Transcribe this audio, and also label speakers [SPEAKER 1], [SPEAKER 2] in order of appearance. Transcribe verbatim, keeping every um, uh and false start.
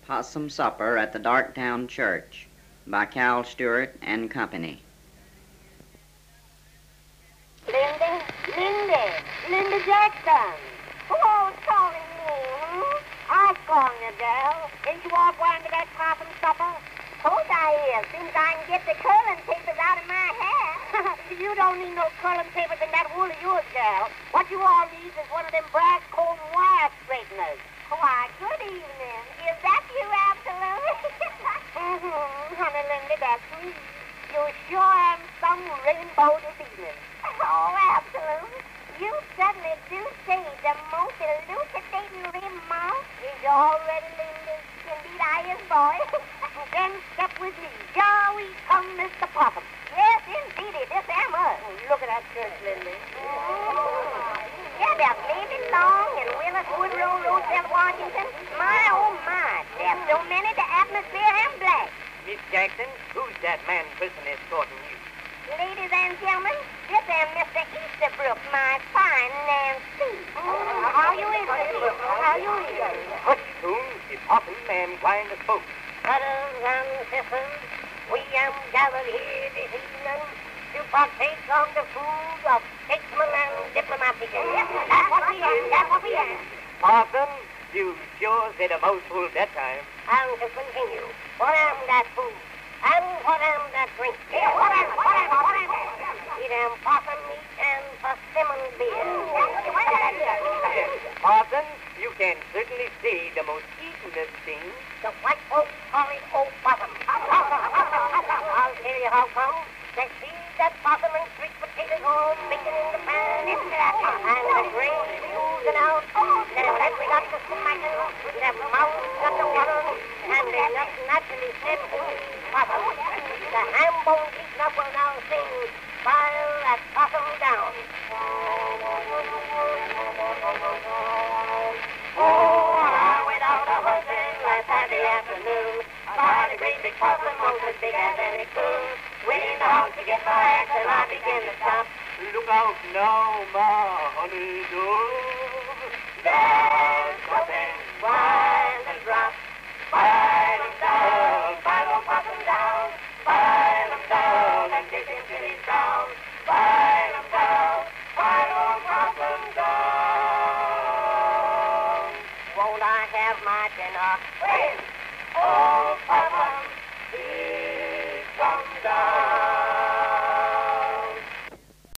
[SPEAKER 1] Possum Supper at the Darktown Church by Cal Stewart and Company.
[SPEAKER 2] Linda, Linda, Linda Jackson. Who's calling me, hmm? I was calling you, girl. Didn't you walk round to that possum supper? Course I is. Soon as I can get the curling papers out of my hair. You don't need no curling papers in that wool of yours, girl. What you all need is one of them brass cold wire straighteners. Why, good evening. Is that you, Absolute? Mm-hmm, honey Linda, that's me. You sure am some rainbow this evening. Oh, Absolute. You certainly do say the most elucidating remark. Is you already, Linda? Indeed, I is, boy. Then step with me. Here we come, Mister Possum. Yes, indeedy, this am us. Oh, look at that church, Linda. Mm. Yeah, they're David Long and Willis Woodrow Roosevelt Washington. My, oh, my. There's so many, the atmosphere am black.
[SPEAKER 3] Miss Jackson, who's that man person escorting you?
[SPEAKER 2] Ladies and gentlemen, this am Mister Easterbrook, my fine Nancy. Mm. How you is, How you is?
[SPEAKER 3] Hush, Coon. The possum man kind of spoke.
[SPEAKER 2] Brothers and sisters, we am gathered here this evening to partake of the food of statesmen and diplomats. Yes, that's what we am. That's what we am.
[SPEAKER 3] Possum, you sure said a mouthful that time.
[SPEAKER 2] And to continue, what am that food? And what am that drink? Yeah, what am, what am, what am? It am possum meat and persimmon beer.
[SPEAKER 3] Possum, you can certainly say the most eatenest thing.
[SPEAKER 2] The white folks call it old possum. I'll tell you how come. They see that possum and sweet potatoes all baking in the pan. And the grain oozing out. Then that we got the smacking. Their mouths got the water. And they just naturally said to me, possum. The ham bones eaten up will now sing, File that possum down. Oh, I went out a hunting last Saturday afternoon. By the great big possum, most as big as any coon. Waiting out to get my axe and I began to stop.
[SPEAKER 3] Look out now, my honey dove.
[SPEAKER 2] There's something wild and drop. File him down, file old possum down. File him down and kick him till he's down. File him down, file old possum down. Won't I have my dinner? Wait! Oh,